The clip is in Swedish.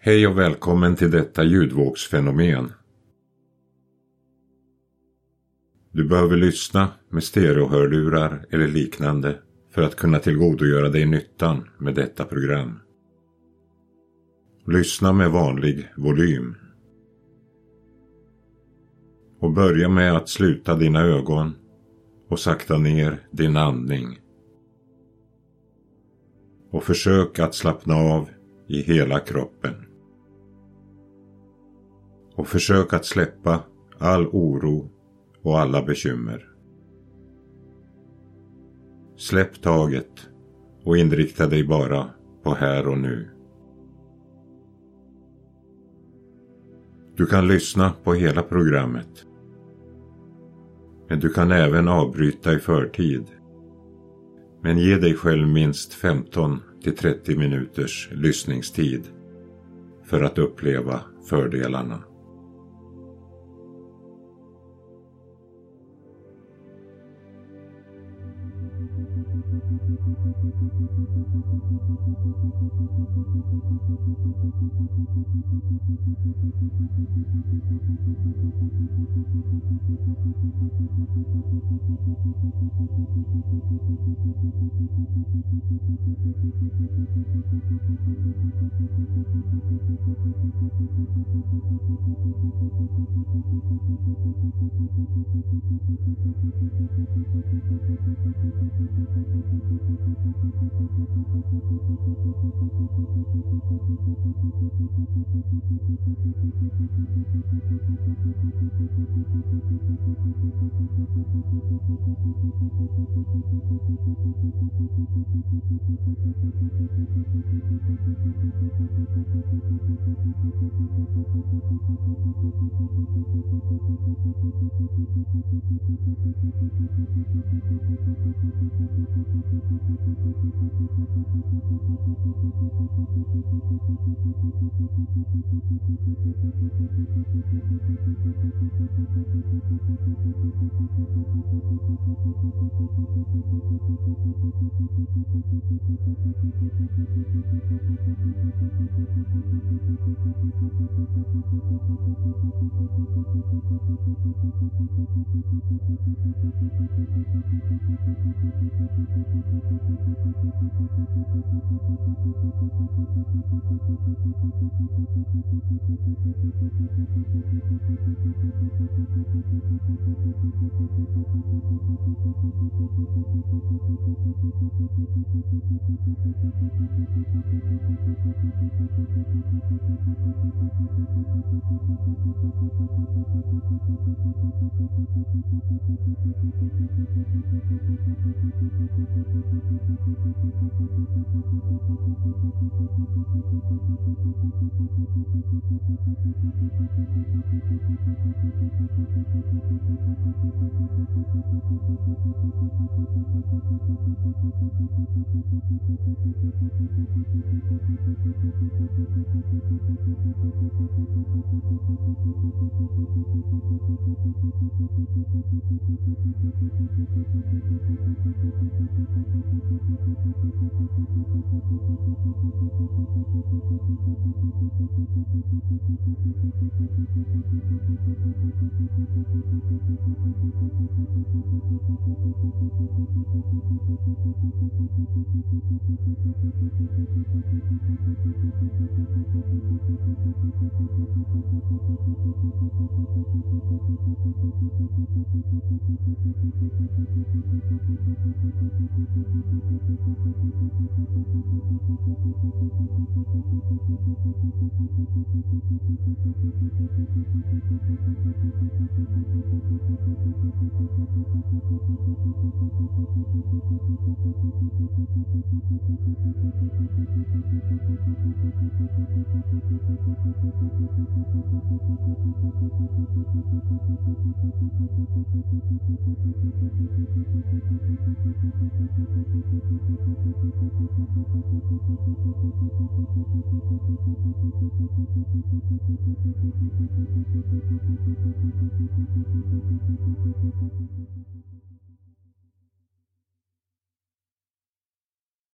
Hej och välkommen till detta ljudvågsfenomen. Du behöver lyssna med stereohörlurar eller liknande för att kunna tillgodogöra dig nyttan med detta program. Lyssna med vanlig volym. Och börja med att sluta dina ögon och sakta ner din andning. Och försök att slappna av i hela kroppen. Och försök att släppa all oro och alla bekymmer. Släpp taget och inrikta dig bara på här och nu. Du kan lyssna på hela programmet. Men du kan även avbryta i förtid. Men ge dig själv minst 15-30 minuters lyssningstid för att uppleva fördelarna.